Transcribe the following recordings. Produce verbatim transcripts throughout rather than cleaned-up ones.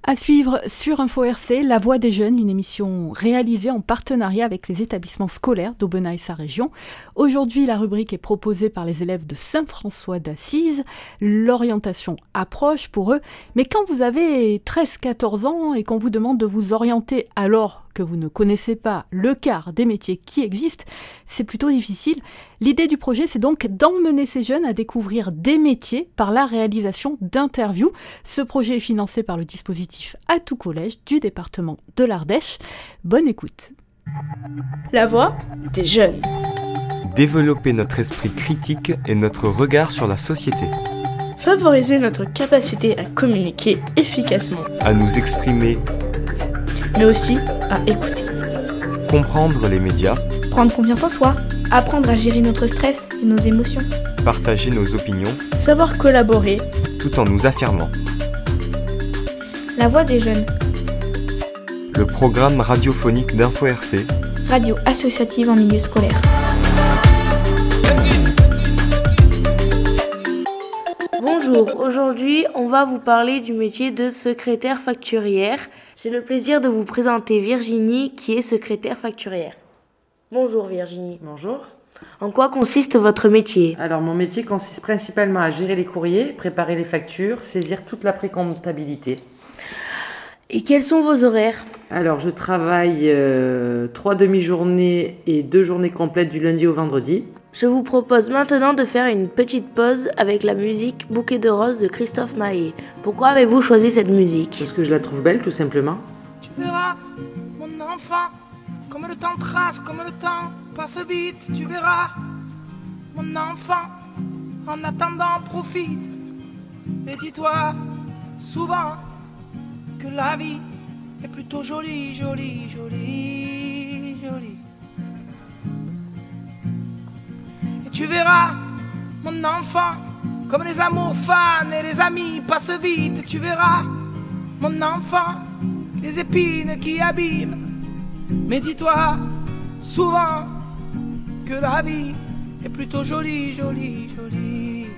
À suivre sur Info R C, La Voix des Jeunes, une émission réalisée en partenariat avec les établissements scolaires d'Aubenas et sa région. Aujourd'hui, la rubrique est proposée par les élèves de Saint-François d'Assise. L'orientation approche pour eux. Mais quand vous avez treize quatorze ans et qu'on vous demande de vous orienter alors que vous ne connaissez pas le quart des métiers qui existent, c'est plutôt difficile. L'idée du projet, c'est donc d'emmener ces jeunes à découvrir des métiers par la réalisation d'interviews. Ce projet est financé par le dispositif Atout Collège du département de l'Ardèche. Bonne écoute. La voix des jeunes. Développer notre esprit critique et notre regard sur la société. Favoriser notre capacité à communiquer efficacement. À nous exprimer. Mais aussi à écouter. Comprendre les médias. Prendre confiance en soi. Apprendre à gérer notre stress et nos émotions. Partager nos opinions. Savoir collaborer. Tout en nous affirmant. La voix des jeunes. Le programme radiophonique d'Info R C. Radio associative en milieu scolaire. Bonjour, aujourd'hui on va vous parler du métier de secrétaire facturière. J'ai le plaisir de vous présenter Virginie qui est secrétaire facturière. Bonjour Virginie. Bonjour. En quoi consiste votre métier ? Alors mon métier consiste principalement à gérer les courriers, préparer les factures, saisir toute la précomptabilité. Et quels sont vos horaires ? Alors je travaille euh, trois demi-journées et deux journées complètes du lundi au vendredi. Je vous propose maintenant de faire une petite pause avec la musique Bouquet de roses de Christophe Maé. Pourquoi avez-vous choisi cette musique ? Parce que je la trouve belle tout simplement. Tu verras, mon enfant, comme le temps trace, comme le temps passe vite. Tu verras, mon enfant, en attendant profite. Et dis-toi souvent que la vie est plutôt jolie, jolie, jolie, jolie. Et tu verras, mon enfant, comme les amours fans et les amis passent vite. Tu verras, mon enfant, les épines qui abîment. Mais dis-toi souvent que la vie est plutôt jolie, jolie, jolie.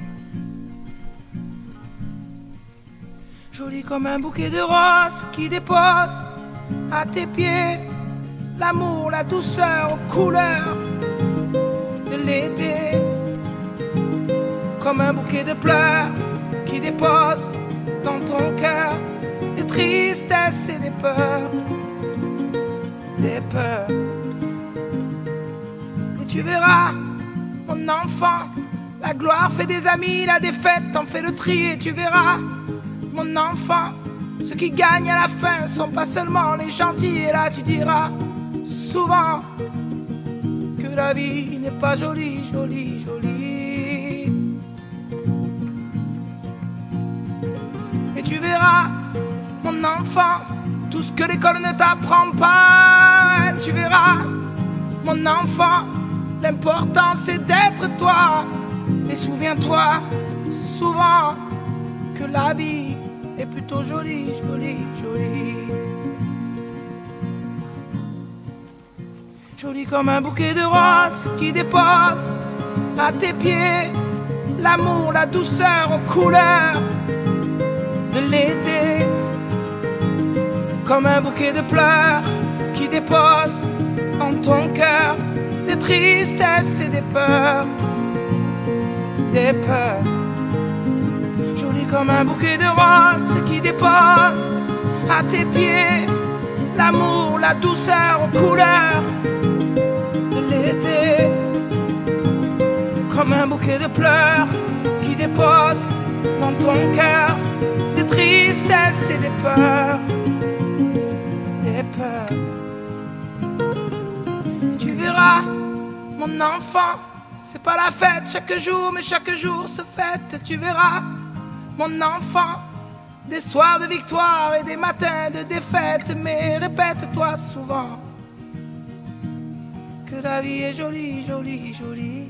Jolie comme un bouquet de roses qui dépose à tes pieds l'amour, la douceur aux couleurs de l'été. Comme un bouquet de pleurs qui dépose dans ton cœur des tristesses et des peurs, des peurs. Et tu verras, mon enfant, la gloire fait des amis, la défaite en fait le tri. Et tu verras, mon enfant, ceux qui gagnent à la fin sont pas seulement les gentils. Et là tu diras souvent que la vie n'est pas jolie, jolie, jolie. Et tu verras, mon enfant, tout ce que l'école ne t'apprend pas. Tu verras, mon enfant, l'important c'est d'être toi. Et souviens-toi souvent que la vie est plutôt jolie, jolie, jolie. Jolie comme un bouquet de roses qui dépose à tes pieds l'amour, la douceur aux couleurs de l'été. Comme un bouquet de pleurs qui dépose en ton cœur des tristesses et des peurs, des peurs. Jolie comme un bouquet de roses qui dépose à tes pieds l'amour, la douceur aux couleurs de l'été. Comme un bouquet de pleurs qui dépose dans ton cœur des tristesses et des peurs, des peurs. Tu verras, mon enfant, c'est pas la fête chaque jour, mais chaque jour se fête. Tu verras, mon enfant, des soirs de victoire et des matins de défaite. Mais répète-toi souvent que la vie est jolie, jolie, jolie.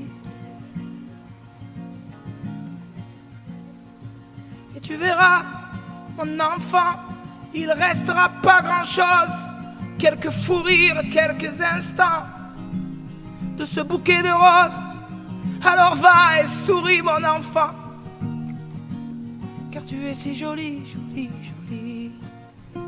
Et tu verras, mon enfant, il restera pas grand-chose, quelques fous rires, quelques instants de ce bouquet de roses. Alors va et souris, mon enfant, car tu es si jolie, jolie, jolie.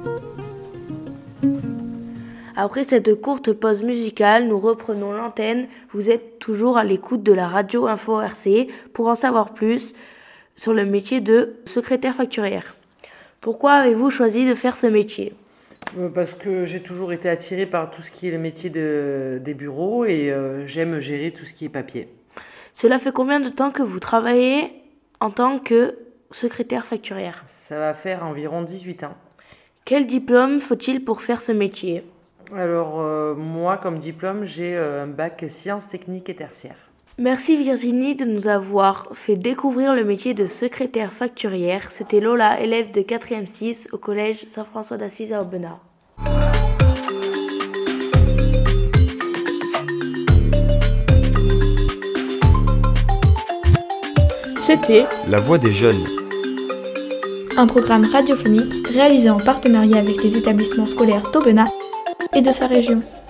Après cette courte pause musicale, nous reprenons l'antenne. Vous êtes toujours à l'écoute de la radio Info R C pour en savoir plus sur le métier de secrétaire facturière. Pourquoi avez-vous choisi de faire ce métier ? Parce que j'ai toujours été attirée par tout ce qui est le métier de, des bureaux et euh, j'aime gérer tout ce qui est papier. Cela fait combien de temps que vous travaillez en tant que secrétaire facturière ? Ça va faire environ dix-huit ans. Quel diplôme faut-il pour faire ce métier ? Alors euh, moi comme diplôme j'ai euh, un bac sciences techniques et tertiaires. Merci Virginie de nous avoir fait découvrir le métier de secrétaire facturière. C'était Lola, élève de quatrième six au collège Saint-François d'Assise à Aubenas. C'était La voix des jeunes. Un programme radiophonique réalisé en partenariat avec les établissements scolaires d'Aubenas et de sa région.